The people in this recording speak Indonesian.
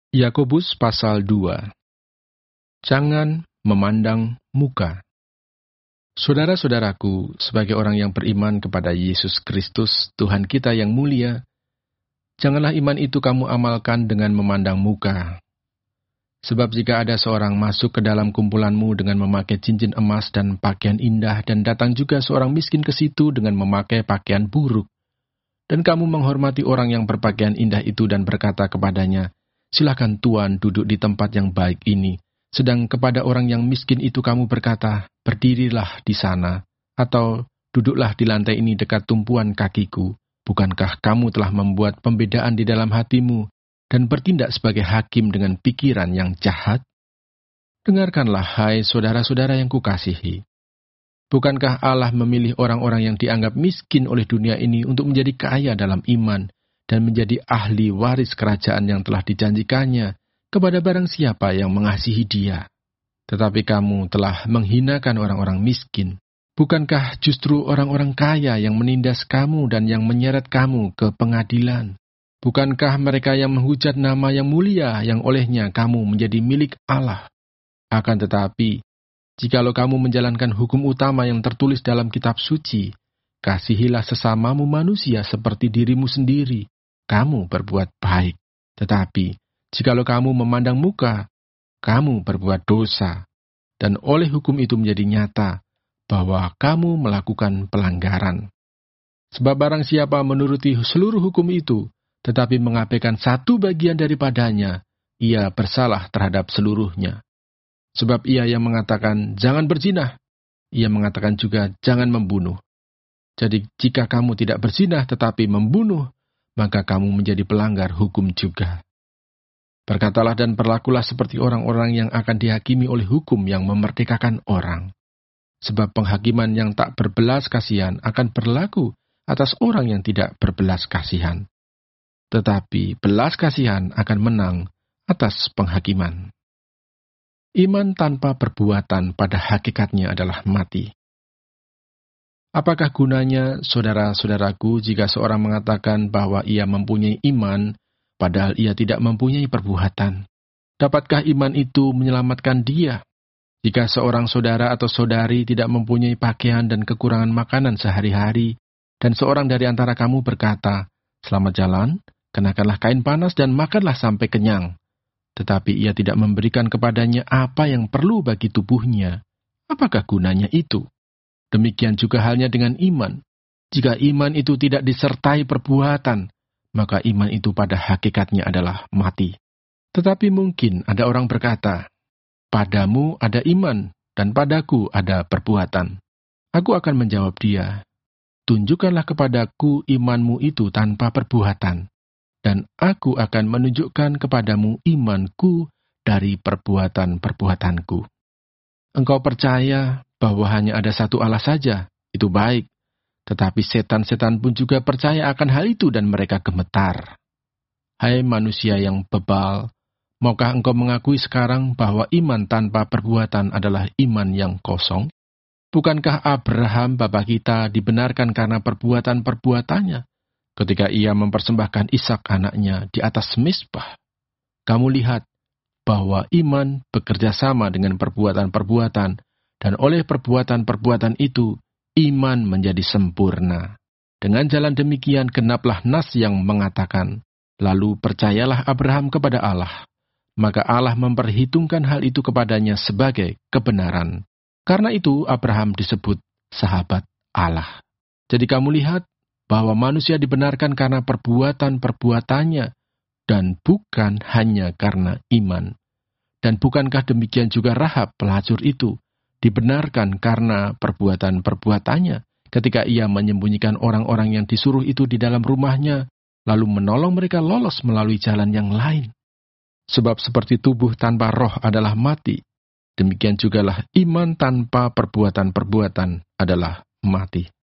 Yakobus pasal 2. Jangan memandang muka. Saudara-saudaraku, sebagai orang yang beriman kepada Yesus Kristus, Tuhan kita yang mulia, janganlah iman itu kamu amalkan dengan memandang muka. Sebab jika ada seorang masuk ke dalam kumpulanmu dengan memakai cincin emas dan pakaian indah, dan datang juga seorang miskin ke situ dengan memakai pakaian buruk, dan kamu menghormati orang yang berpakaian indah itu dan berkata kepadanya, "Silakan Tuan duduk di tempat yang baik ini," sedang kepada orang yang miskin itu kamu berkata, "Berdirilah di sana," atau "Duduklah di lantai ini dekat tumpuan kakiku," bukankah kamu telah membuat pembedaan di dalam hatimu dan bertindak sebagai hakim dengan pikiran yang jahat? Dengarkanlah, hai saudara-saudara yang kukasihi. Bukankah Allah memilih orang-orang yang dianggap miskin oleh dunia ini untuk menjadi kaya dalam iman dan menjadi ahli waris kerajaan yang telah dijanjikannya kepada barang siapa yang mengasihi Dia? Tetapi kamu telah menghinakan orang-orang miskin. Bukankah justru orang-orang kaya yang menindas kamu dan yang menyeret kamu ke pengadilan? Bukankah mereka yang menghujat nama yang mulia yang olehnya kamu menjadi milik Allah? Akan tetapi, jikalau kamu menjalankan hukum utama yang tertulis dalam kitab suci, "Kasihilah sesamamu manusia seperti dirimu sendiri," kamu berbuat baik. Tetapi, jikalau kamu memandang muka, kamu berbuat dosa, dan oleh hukum itu menjadi nyata bahwa kamu melakukan pelanggaran. Sebab barang siapa menuruti seluruh hukum itu, tetapi mengabaikan satu bagian daripadanya, ia bersalah terhadap seluruhnya. Sebab ia yang mengatakan, "Jangan berzina," ia mengatakan juga, "Jangan membunuh." Jadi jika kamu tidak berzinah tetapi membunuh, maka kamu menjadi pelanggar hukum juga. Berkatalah dan berlakulah seperti orang-orang yang akan dihakimi oleh hukum yang memerdekakan orang. Sebab penghakiman yang tak berbelas kasihan akan berlaku atas orang yang tidak berbelas kasihan. Tetapi belas kasihan akan menang atas penghakiman. Iman tanpa perbuatan pada hakikatnya adalah mati. Apakah gunanya, saudara-saudaraku, jika seorang mengatakan bahwa ia mempunyai iman, padahal ia tidak mempunyai perbuatan? Dapatkah iman itu menyelamatkan dia? Jika seorang saudara atau saudari tidak mempunyai pakaian dan kekurangan makanan sehari-hari, dan seorang dari antara kamu berkata, "Selamat jalan, kenakanlah kain panas dan makanlah sampai kenyang," tetapi ia tidak memberikan kepadanya apa yang perlu bagi tubuhnya, apakah gunanya itu? Demikian juga halnya dengan iman. Jika iman itu tidak disertai perbuatan, maka iman itu pada hakikatnya adalah mati. Tetapi mungkin ada orang berkata, "Padamu ada iman, dan padaku ada perbuatan." Aku akan menjawab dia, "Tunjukkanlah kepadaku imanmu itu tanpa perbuatan, dan aku akan menunjukkan kepadamu imanku dari perbuatan-perbuatanku." Engkau percaya bahwa hanya ada satu Allah saja, itu baik. Tetapi setan-setan pun juga percaya akan hal itu dan mereka gemetar. Hai manusia yang bebal, maukah engkau mengakui sekarang bahwa iman tanpa perbuatan adalah iman yang kosong? Bukankah Abraham bapa kita dibenarkan karena perbuatan-perbuatannya ketika ia mempersembahkan Ishak anaknya di atas Mizpah? Kamu lihat bahwa iman bekerja sama dengan perbuatan-perbuatan, dan oleh perbuatan-perbuatan itu, iman menjadi sempurna. Dengan jalan demikian genaplah nas yang mengatakan, "Lalu percayalah Abraham kepada Allah, maka Allah memperhitungkan hal itu kepadanya sebagai kebenaran." Karena itu Abraham disebut sahabat Allah. Jadi kamu lihat bahwa manusia dibenarkan karena perbuatan-perbuatannya, dan bukan hanya karena iman. Dan bukankah demikian juga Rahab pelacur itu dibenarkan karena perbuatan-perbuatannya ketika ia menyembunyikan orang-orang yang disuruh itu di dalam rumahnya, lalu menolong mereka lolos melalui jalan yang lain? Sebab seperti tubuh tanpa roh adalah mati, demikian jugalah iman tanpa perbuatan-perbuatan adalah mati.